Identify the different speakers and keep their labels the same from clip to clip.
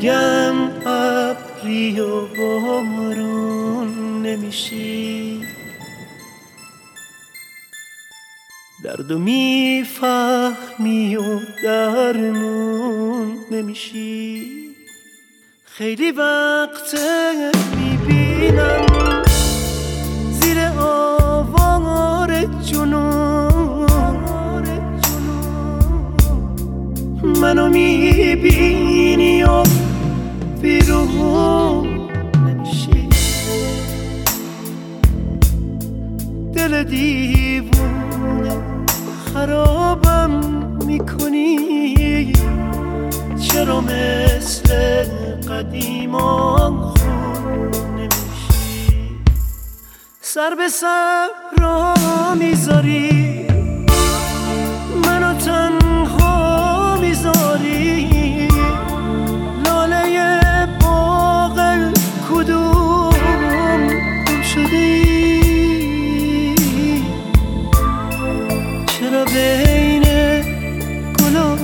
Speaker 1: بگم ابری و بارون نمیشی، دردو میفهمی و درمون نمیشی. خیلی وقته میبینم زیر آوار جنون منو میبینی و بیرون نمیشی. دل دیوونه خرابم میکنی، چرا مثل قدیمان خون نمیشی. سر به سر را میذاری، منو تنها میذاری، لاله باغ کدوم گم شدی. چرا بین گلا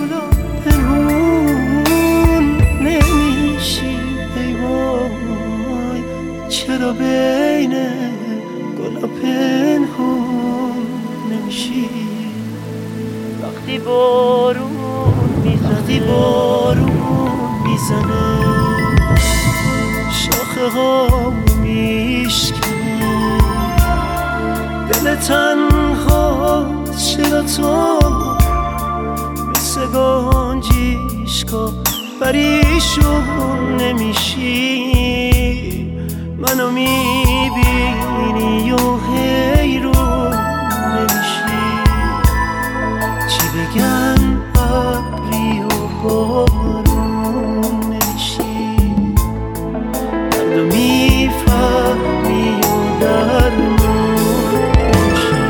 Speaker 1: پنهون نمیشی ای وای، چرا بین گلا پنهون نمیشی. وقتی بارون میزنه شاخه ها میشکنه، دل تنها چرا تو مثل گنجیشکا پریشون نمیشی. منو میبینی و حیرون نمیشی. چی بگم ابری و بارون نمیشی، دردو میفهمی و درمون نمیشی.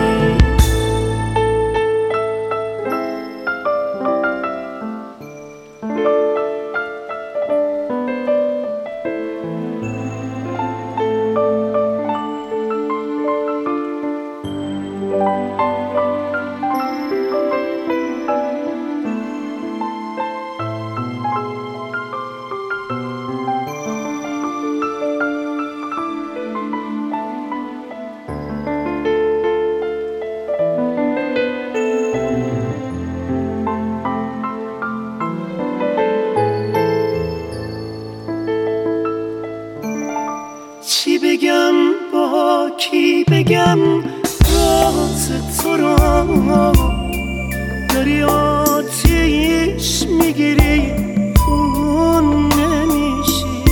Speaker 1: چی بگم با کی بگم راز تو را، داری آتیش میگیری خون نمیشی.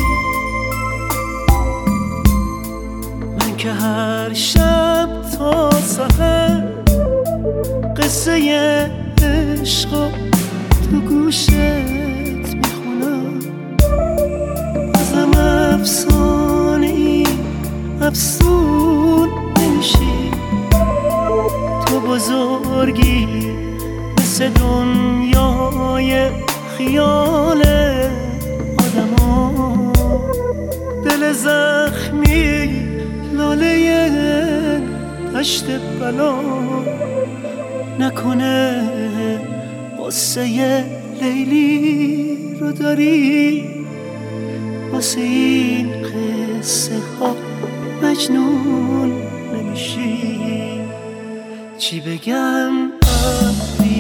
Speaker 1: من که هر شب تا سحر قصه عشق تو گوشت میخونم، ازم افسون نمیشی. تو بزرگی مثل دنیای خیال آدم ها، دل زخمی لاله دشت بلا نکنه. قصه لیلی رو داری، واسه این قصه ها مجنون نمیشی. چی بگم ابری